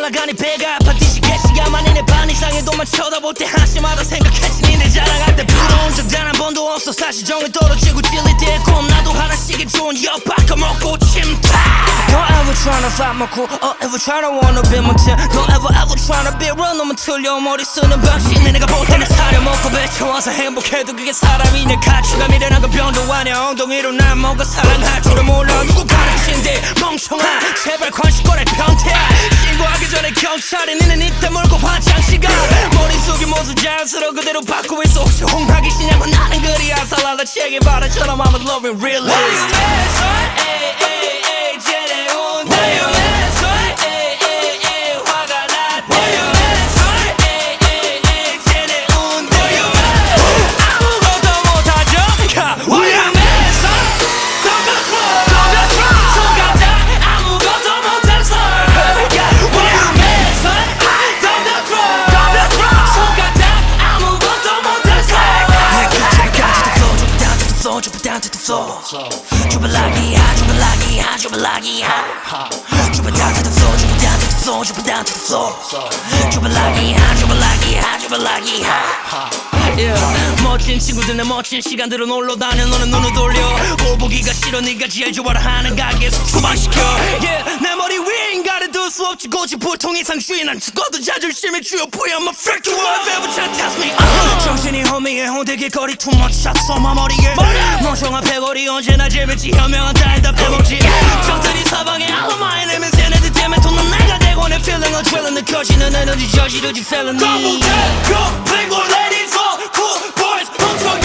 날아가니 배가 아파 뒤지겠지야만 내 반 이상의 돈만 쳐다볼 때 한심하다 생각했지 니네 자랑할 때 부러운 적 단 한 번도 없어 사실 정이 떨어지고 찔릴 때 꼭 나도 하나씩의 좋은 엿바꿔 먹고 침타 Don't ever tryna fight my cool or ever tryna wanna be my team Don't ever tryna be real 놈은 틀려 머리 쓰는 방식 내가 볼 때는 사려먹고 배쳐와서 행복해도 그게 사람이냐 가치감이라는 건 변도 아냐 엉덩이로 날 먹어 사랑할 줄은 몰라 누구 가르친데 멍청아 제발 관심 꺼내 변태야 신고하기 전에 경찰이 니네 입 다물고 화장실 가 머릿속이 모습 자연스러워 그대로 바꾸고 있어 혹시 홍하기 싫냐고 나는 그리야 살라라 책에 바라처럼 I'm a loving realist Drop it down to the floor. Drop it like it hot, drop it like it hot, drop it like it hot. Drop it down to the floor, drop it down to the floor, drop it down to the floor. Drop it like it hot, drop it like it hot, drop it like it hot. Yeah. 멋진 친구들 내 멋진 시간대로 놀러 다녀 너는 눈을 돌려 꼴 보기가 싫어 네가 제일 좋아라 하는 가게에서 추방시켜 yeah. 내 머리 위에 인간을 둘 수 없지 고집 보통 이상 주의 난 죽어도 자존심이 주요 보여 I'm a freak you wanna ever try to test me 정신이 허미해 홍대 길거리 too much shots on my 머리에 멍청한 패거리 언제나 재밌지 현명한 딸 다 빼먹지 적들이 사방에 all of my enemies 얘네들 때문에 돈은 내가 되고 내 feeling은 drilling 느껴지는 에너지 저지르지 felony Double tap, go, play more ladies, all cool boys, 멍청